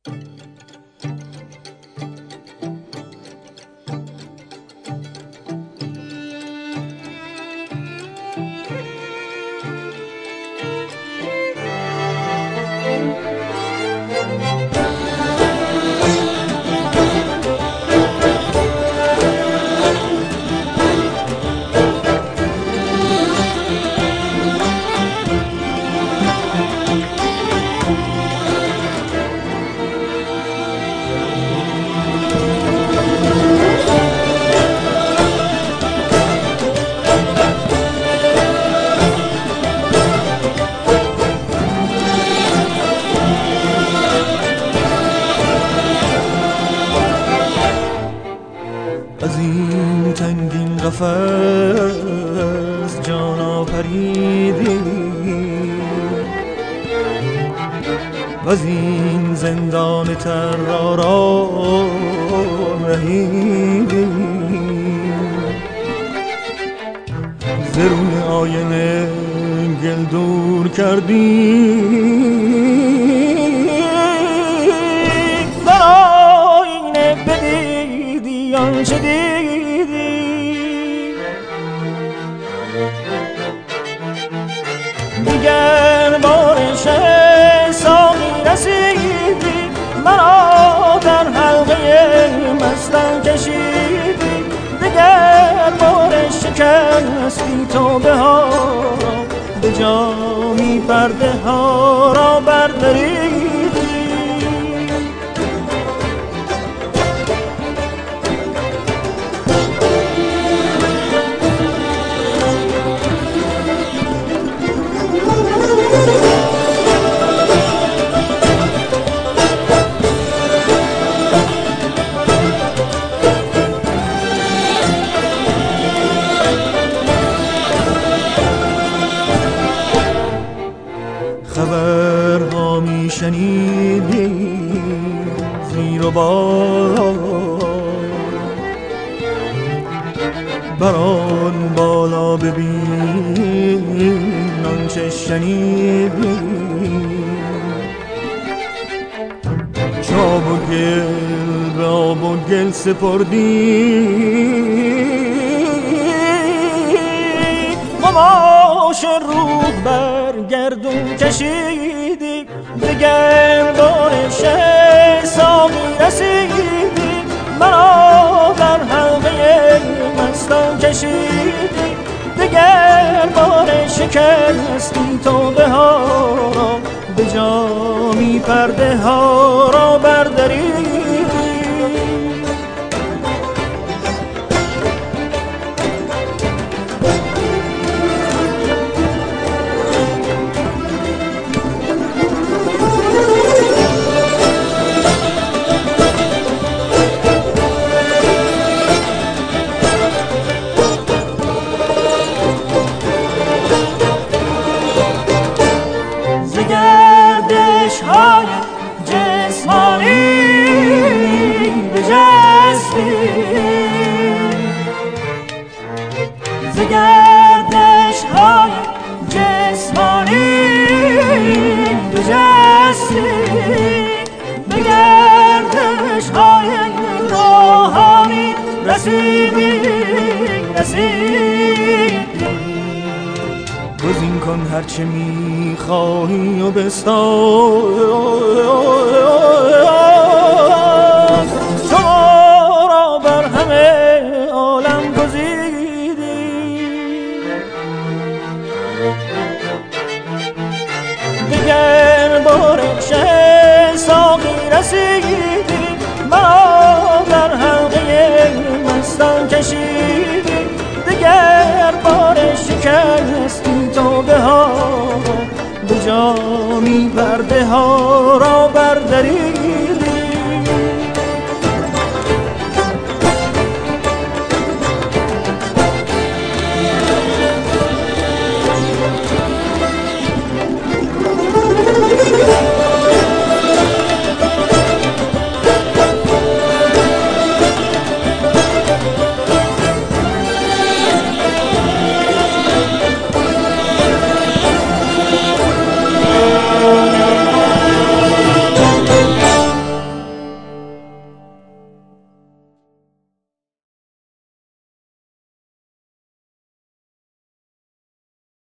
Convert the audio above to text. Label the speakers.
Speaker 1: از این تنگین قفس جان آفریدی وز این زندان طراران رهیدی ز روی آینه گل دور کردی در آینه بدیدی آنچه دیدی دیگر بارش ساقی رسیدی مرا در حلقه مستان کشیدی دیگر بارش شکستی توبه ها به جامی پرده ها را بردریدی خبرها می شنیدی زیر و بار بران بالا ببین آنچه شنیدی چاب و گل به آب و گل سپردی قماش روح بر گردون کشیدی دگر بارش ساقی رسیدی مرا در حلقه مستان کشیدی دگر بارش شکستی توبه ها را به جامی پرده ها را بردریدی گردش های جسمانی بجستی ز گردش های جسمانی بجستی به گردش های روحانی رسیدی گزین کن هرچه میخواهی و بستان شما را بر همه عالم گزیدی دیگر بارش ساقی رسیدی مرا در حلقه مستان کشیدی دیگر بارش شکستی توبه ها به جامی پرده ها را بردری